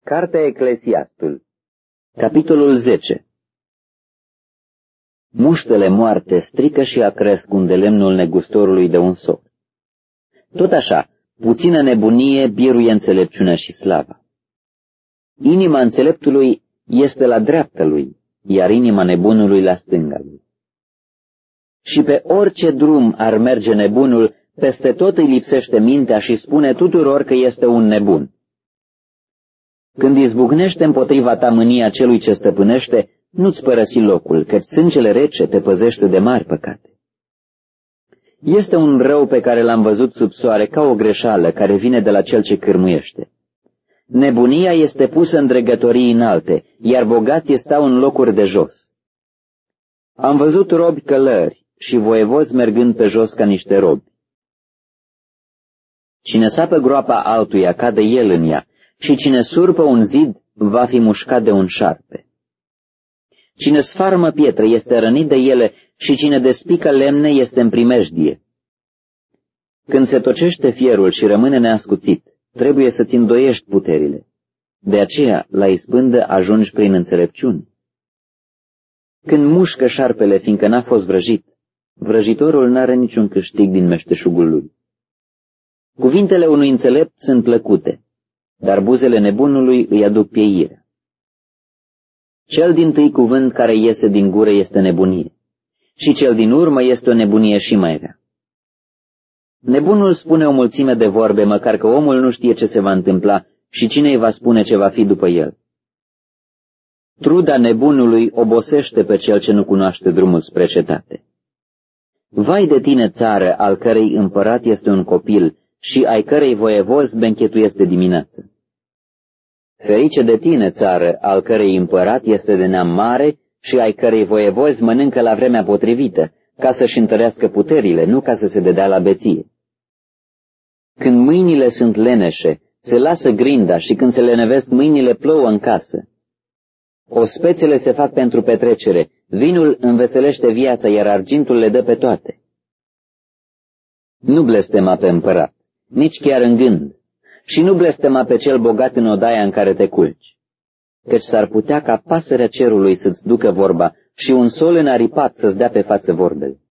Cartea Eclesiastul, capitolul 10. Muștele moarte strică și acresc unde lemnul negustorului de un soc. Tot așa, puțină nebunie biruie înțelepciunea și slava. Inima înțeleptului este la dreapta lui, iar inima nebunului la stânga lui. Și pe orice drum ar merge nebunul, peste tot îi lipsește mintea și spune tuturor că este un nebun. Când izbucnește împotriva ta mânia celui ce stăpânește, nu-ți părăsi locul, căci sângele rece te păzește de mari păcate. Este un rău pe care l-am văzut sub soare ca o greșeală care vine de la cel ce cârmuiește. Nebunia este pusă în dregătorii înalte, iar bogații stau în locuri de jos. Am văzut robi călări și voievozi mergând pe jos ca niște robi. Cine sapă groapa altuia cade el în ea, și cine surpă un zid va fi mușcat de un șarpe. Cine sfarmă pietre este rănit de ele și cine despică lemne este în primejdie. Când se tocește fierul și rămâne neascuțit, trebuie să-ți îndoiești puterile. De aceea, la izbândă ajungi prin înțelepciune. Când mușcă șarpele, fiindcă n-a fost vrăjit, vrăjitorul n-are niciun câștig din meșteșugul lui. Cuvintele unui înțelept sunt plăcute, dar buzele nebunului îi aduc pieirea. Cel dintâi cuvânt care iese din gură este nebunie, și cel din urmă este o nebunie și mai rea. Nebunul spune o mulțime de vorbe, măcar că omul nu știe ce se va întâmpla și cine îi va spune ce va fi după el. Truda nebunului obosește pe cel ce nu cunoaște drumul spre cetate. Vai de tine, țară, al cărei împărat este un copil și ai cărei voievoz benchetuiesc dimineață. Ferice de tine, țară, al cărei împărat este de neam mare și ai cărei voievozi mănâncă la vremea potrivită, ca să-și întărească puterile, nu ca să se dedea la beție. Când mâinile sunt leneșe, se lasă grinda și când se lenevesc mâinile plouă în casă. Ospețele se fac pentru petrecere, vinul înveselește viața, iar argintul le dă pe toate. Nu blestema pe împărat, nici chiar în gând, și nu blestema pe cel bogat în odaia în care te culci, căci s-ar putea ca pasărea cerului să-ți ducă vorba și un sol înaripat să-ți dea pe față vorbele.